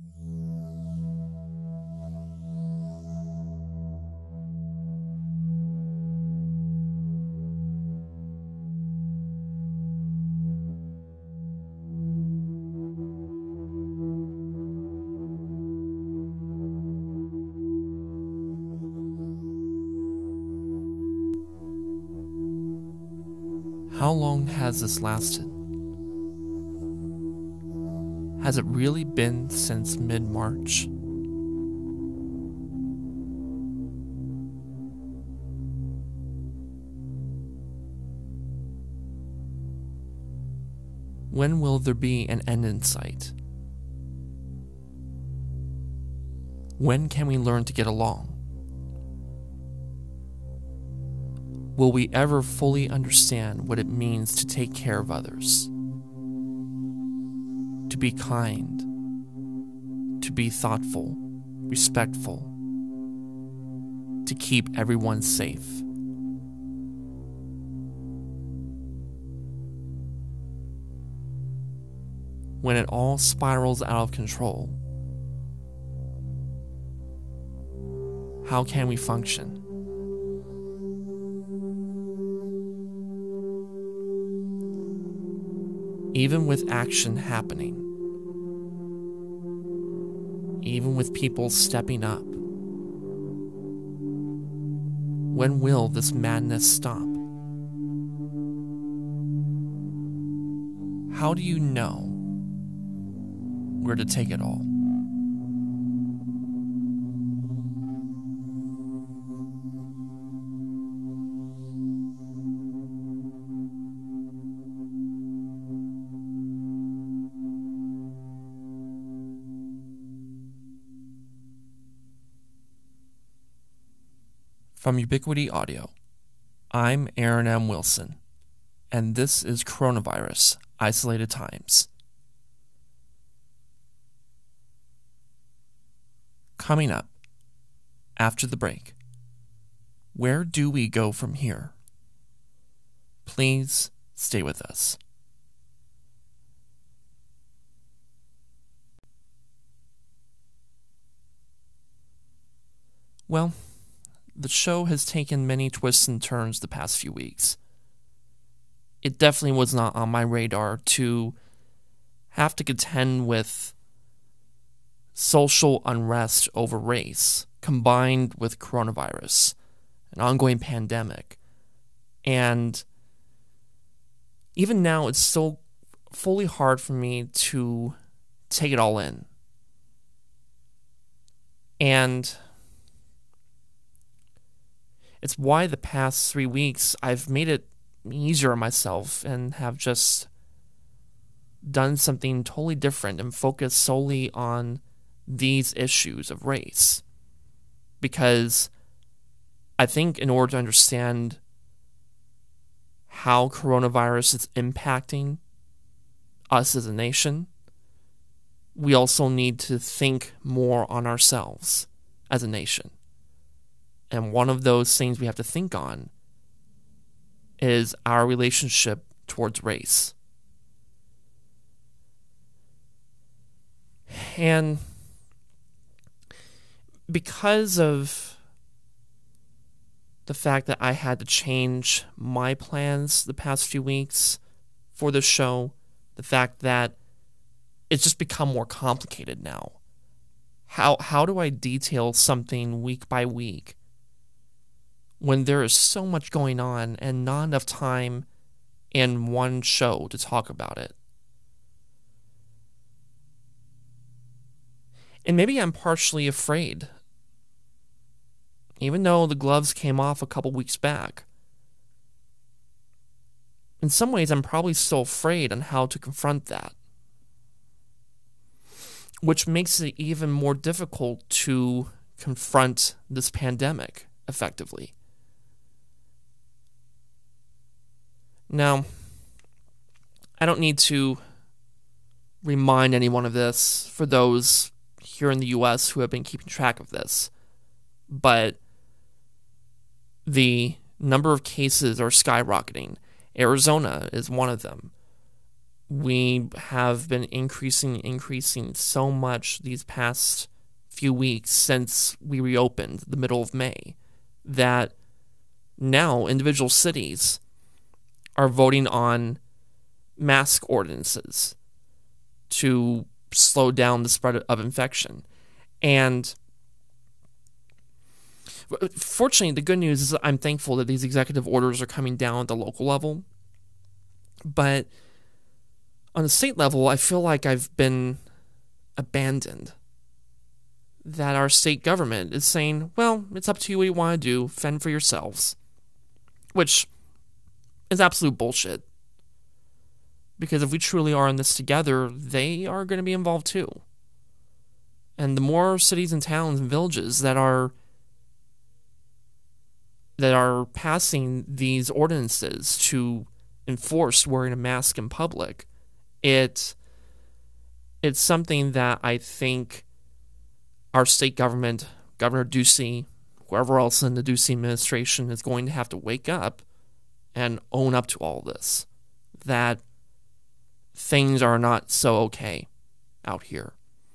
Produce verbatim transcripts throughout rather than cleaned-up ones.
How long has this lasted? Has it really been since mid-March? When will there be an end in sight? When can we learn to get along? Will we ever fully understand what it means to take care of others? To be kind, to be thoughtful, respectful, to keep everyone safe. When it all spirals out of control, how can we function? Even with action happening, even with people stepping up, when will this madness stop? How do you know where to take it all? From Ubiquity Audio, I'm Aaron M. Wilson, and this is Coronavirus Isolated Times. Coming up, after the break, where do we go from here? Please stay with us. Well, the show has taken many twists and turns the past few weeks. It definitely was not on my radar to have to contend with social unrest over race, combined with coronavirus, an ongoing pandemic. And even now, it's still fully hard for me to take it all in. And it's why the past three weeks I've made it easier on myself and have just done something totally different and focused solely on these issues of race. Because I think in order to understand how coronavirus is impacting us as a nation, we also need to think more on ourselves as a nation. And one of those things we have to think on is our relationship towards race. And because of the fact that I had to change my plans the past few weeks for the show, the fact that it's just become more complicated now. How how do I detail something week by week when there is so much going on and not enough time in one show to talk about it? And maybe I'm partially afraid. Even though the gloves came off a couple weeks back, in some ways I'm probably still afraid on how to confront that. Which makes it even more difficult to confront this pandemic effectively. Now, I don't need to remind anyone of this for those here in the U S who have been keeping track of this, but the number of cases are skyrocketing. Arizona is one of them. we have been increasing, increasing so much these past few weeks since we reopened the middle of May that now individual cities are voting on mask ordinances to slow down the spread of infection. And fortunately, the good news is that I'm thankful that these executive orders are coming down at the local level. But on the state level, I feel like I've been abandoned. That our state government is saying, well, it's up to you what you want to do, fend for yourselves. Which is absolute bullshit. Because if we truly are in this together, they are going to be involved too. And the more cities and towns and villages that are that are passing these ordinances to enforce wearing a mask in public, it it's something that I think our state government, Governor Ducey, whoever else in the Ducey administration is going to have to wake up and own up to all this. That things are not so okay out here.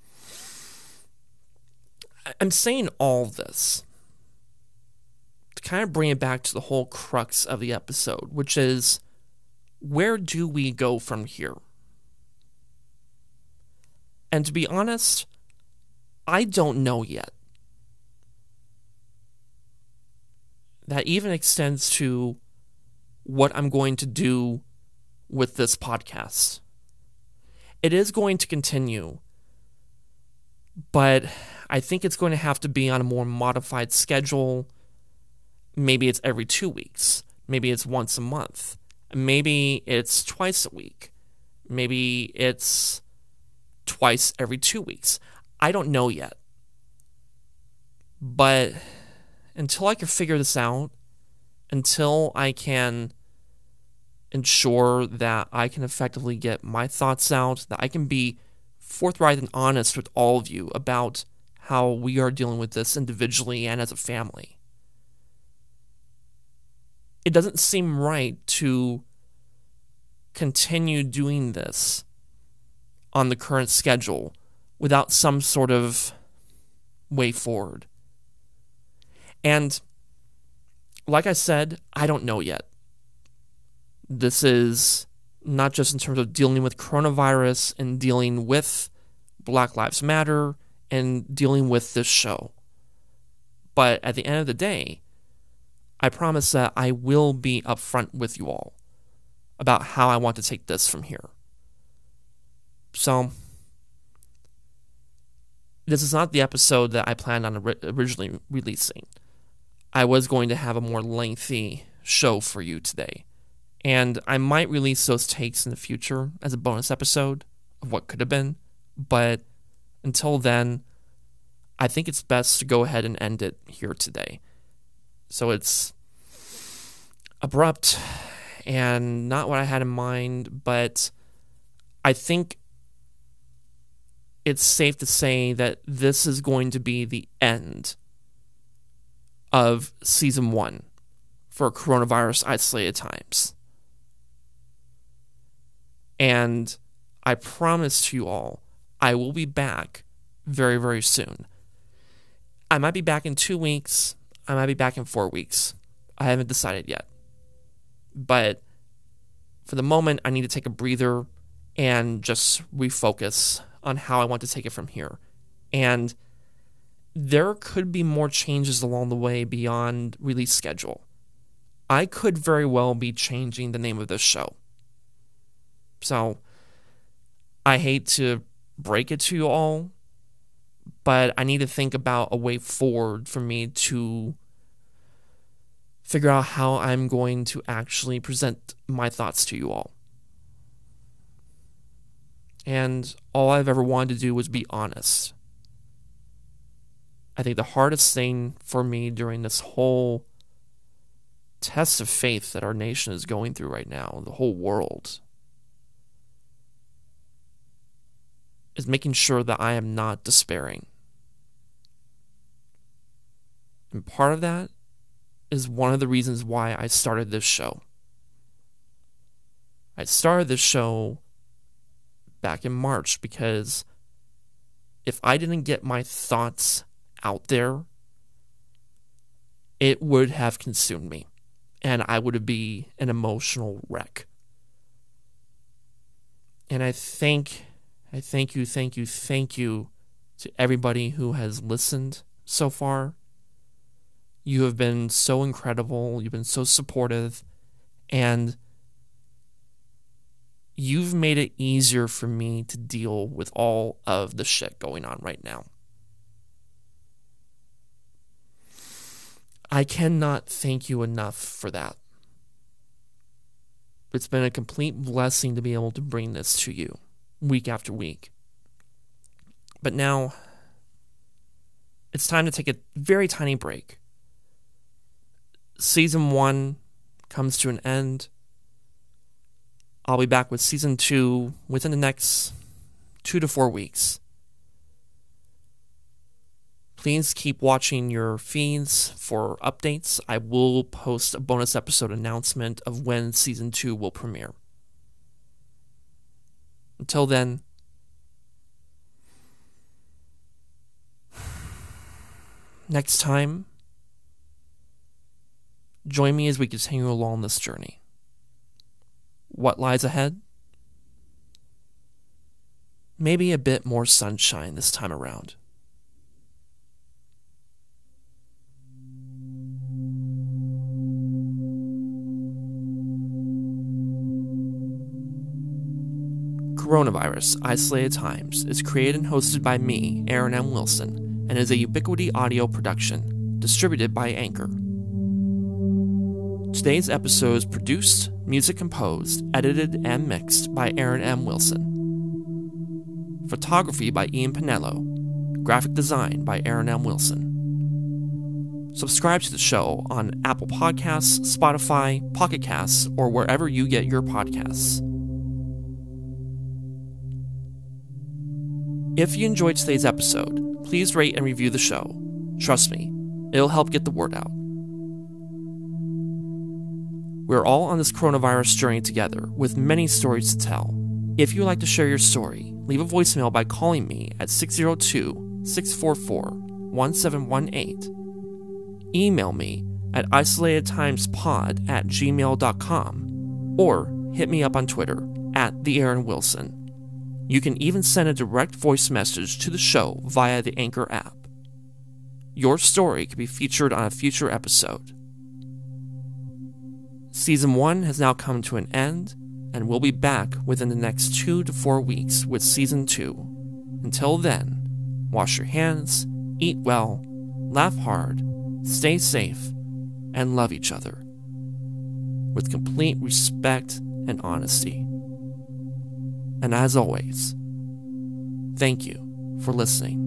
I'm saying all this to kind of bring it back to the whole crux of the episode, which is, where do we go from here? And to be honest, I don't know yet. That even extends to what I'm going to do with this podcast. It is going to continue, but I think it's going to have to be on a more modified schedule. Maybe it's every two weeks. Maybe it's once a month. Maybe it's twice a week. Maybe it's twice every two weeks. I don't know yet. But until I can figure this out, until I can ensure that I can effectively get my thoughts out, that I can be forthright and honest with all of you about how we are dealing with this individually and as a family, it doesn't seem right to continue doing this on the current schedule without some sort of way forward. And like I said, I don't know yet. This is not just in terms of dealing with coronavirus and dealing with Black Lives Matter and dealing with this show. But at the end of the day, I promise that I will be upfront with you all about how I want to take this from here. So, this is not the episode that I planned on originally releasing. I was going to have a more lengthy show for you today. And I might release those takes in the future as a bonus episode of what could have been. But until then, I think it's best to go ahead and end it here today. So it's abrupt and not what I had in mind, but I think it's safe to say that this is going to be the end of season one for Coronavirus Isolated Times. And I promise to you all, I will be back very, very soon. I might be back in two weeks. I might be back in four weeks. I haven't decided yet. But for the moment, I need to take a breather and just refocus on how I want to take it from here. And there could be more changes along the way beyond release schedule. I could very well be changing the name of this show. So, I hate to break it to you all, but I need to think about a way forward for me to figure out how I'm going to actually present my thoughts to you all. And all I've ever wanted to do was be honest. I think the hardest thing for me during this whole test of faith that our nation is going through right now, the whole world, is making sure that I am not despairing. And part of that is one of the reasons why I started this show. I started this show back in March, because if I didn't get my thoughts out there, it would have consumed me, and I would be an emotional wreck. And I thank, I thank you, thank you, thank you to everybody who has listened so far. You have been so incredible. You've been so supportive, and you've made it easier for me to deal with all of the shit going on right now. I cannot thank you enough for that. It's been a complete blessing to be able to bring this to you week after week. But now, it's time to take a very tiny break. Season one comes to an end. I'll be back with season two within the next two to four weeks. Please keep watching your feeds for updates. I will post a bonus episode announcement of when season two will premiere. Until then, next time, join me as we continue along this journey. What lies ahead? Maybe a bit more sunshine this time around. Coronavirus Isolated Times is created and hosted by me, Aaron M. Wilson, and is a Ubiquity audio production, distributed by Anchor. Today's episode is produced, music composed, edited, and mixed by Aaron M. Wilson. Photography by Ian Pinello. Graphic design by Aaron M. Wilson. Subscribe to the show on Apple Podcasts, Spotify, Pocket Casts, or wherever you get your podcasts. If you enjoyed today's episode, please rate and review the show. Trust me, it'll help get the word out. We're all on this coronavirus journey together, with many stories to tell. If you'd like to share your story, leave a voicemail by calling me at six oh two, six four four, one seven one eight. Email me at isolatedtimespod at gmail dot com, or hit me up on Twitter at the Aaron Wilson. You can even send a direct voice message to the show via the Anchor app. Your story could be featured on a future episode. Season one has now come to an end, and we'll be back within the next two to four weeks with Season two. Until then, wash your hands, eat well, laugh hard, stay safe, and love each other with complete respect and honesty. And as always, thank you for listening